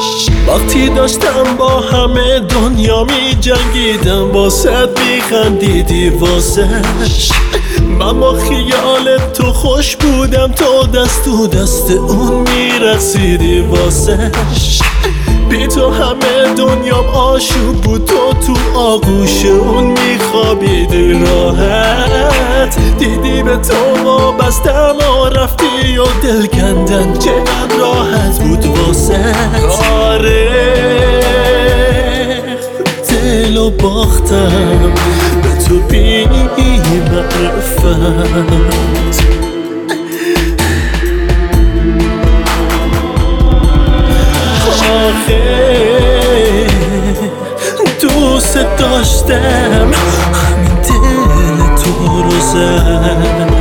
وقتی داشتم با همه دنیا می جنگیدم، واسه میخندیدی واسش. من با خیال تو خوش بودم، تو دست تو دست اون میرسیدی واسش. بی تو همه دنیام آشوب بود، تو آغوش اون میخوابیدی راحت. دیدی به تو وابستم و رفتی و دل کندن چقدر راحت بود واسه. آره دلو باختم به تو بی معرفت. دوست داشتم همین دل تو رو زد.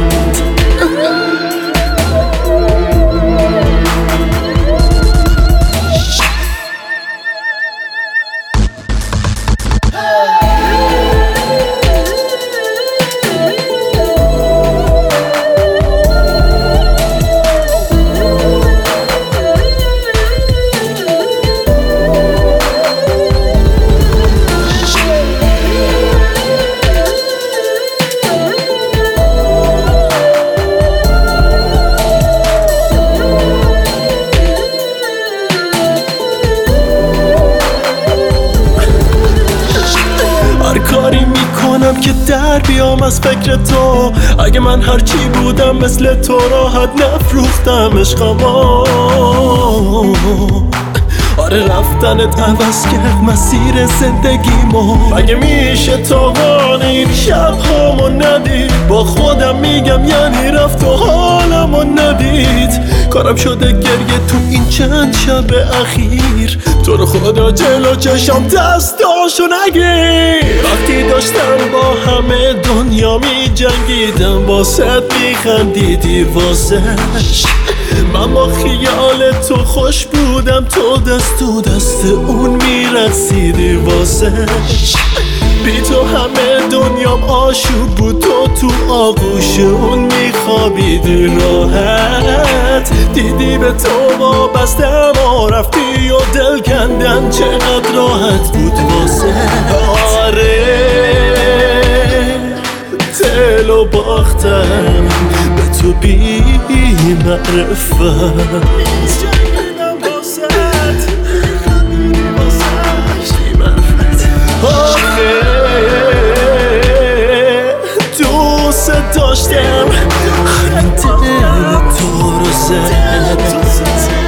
کاری میکنم که در بیام از فکر تو. اگه من هرچی بودم مثل تو راحت نفروختم عشقمو. آره رفتنت عوض کرد مسیر زندگیمو. مگه میشه تا این شبهامو ندید؟ با خودم میگم یعنی رفت و حالمو ندید. کارم شده گریه تو این چند شب اخیر. تو رو خدا جلو چشم دستاشو نگیر. وقتی داشتم با همه دنیا می جنگیدم، واسه میخندیدی واسش. من با خیال تو خوش بودم، تو دست تو دست اون میرسیدی واسش. بی تو همه دنیام آشوب بود، تو آغوش اون میخوابیدی راحت. دیدی به تو وابستم و رفتی و دل کندن چقدر راحت بود واسه. آره دلو باختم به تو بی معرفت. دوست داشتم همین دل تو رو زد.